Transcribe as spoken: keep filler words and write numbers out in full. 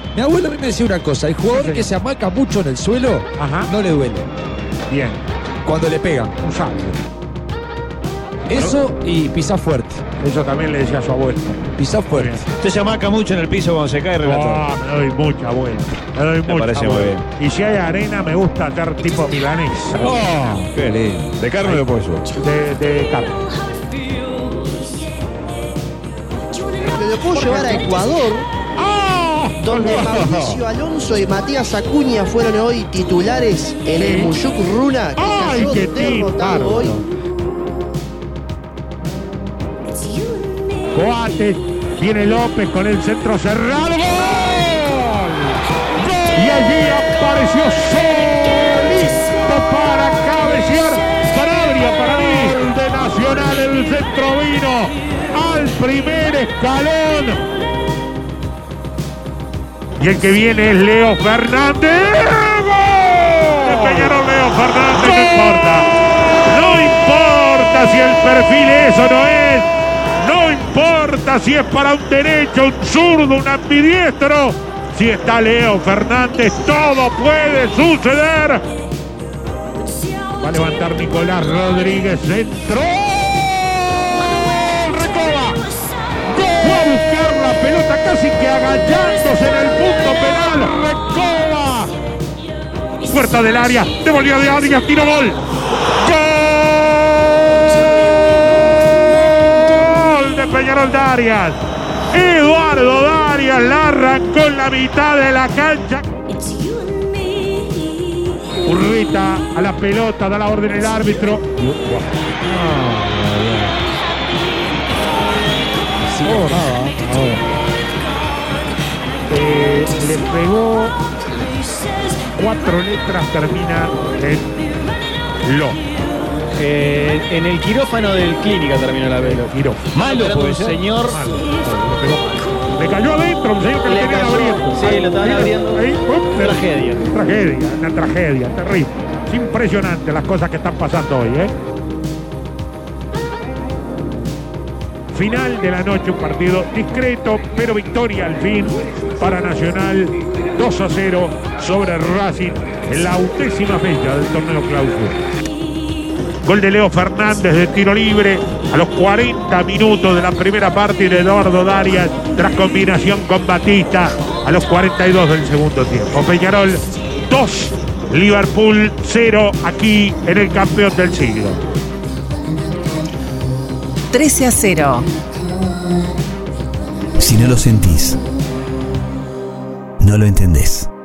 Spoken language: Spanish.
Mi abuelo a mí me decía una cosa: el jugador Sí, que se amaca mucho en el suelo, Ajá. no le duele Bien. cuando le pegan. Un sabio. Eso y pisar fuerte. Eso también le decía a su abuelo. Pisar fuerte. Bien. Usted se amaca mucho en el piso cuando se cae, relator. Ah, me doy mucha vuelta. Me doy mucha parece muy vuelta. Y si hay arena, me gusta hacer tipo milanesa. Oh, qué lindo. ¿De carne o de pollo? De, de carne. Me lo puedo llevar a Ecuador, donde Mauricio Alonso y Matías Acuña fueron hoy titulares en el Muyuk Runa, que ¡Ay, cayó qué derrotado tío! hoy. Coates, viene López con el centro cerrado. ¡Gol! Y allí apareció solito para cabecear. Sanabria para mí. El de Nacional, el centro vino al primer escalón. Y el que viene es Leo Fernández. ¡Gol! De Peñarol, Leo Fernández, no importa. No importa si el perfil es o no es. No importa si es para un derecho, un zurdo, un ambidiestro. Si está Leo Fernández, todo puede suceder. Va a levantar Nicolás Rodríguez, centro. Recoba. Fue a buscar la pelota casi que agachándose en el punto penal. Recoba. Puerta del área, devolvió de Arias, tiro gol. Peñarol Darias. Eduardo Darias la arrancó en la mitad de la cancha. Urrita a la pelota, da la orden el árbitro. Eh, le pegó cuatro letras, termina en lo. Eh, en el quirófano del Clínica terminó la velo. Quirófano. Malo, puede un ser. señor. Malo. Le pegó mal. Le cayó adentro, un señor que Le le tenían cayó. abriendo. Sí, lo estaban Mira, abriendo. ahí, ¡pum! Tragedia. Tragedia, una tragedia, terrible. Es impresionante las cosas que están pasando hoy, ¿eh? Final de la noche, un partido discreto, pero victoria al fin para Nacional, dos a cero sobre Racing en la undécima fecha del torneo clausura. Gol de Leo Fernández de tiro libre a los cuarenta minutos de la primera parte y de Eduardo Darias tras combinación con Batista a los cuarenta y dos del segundo tiempo. Peñarol dos, Liverpool cero aquí en el campeón del siglo. trece a cero. Si no lo sentís, no lo entendés.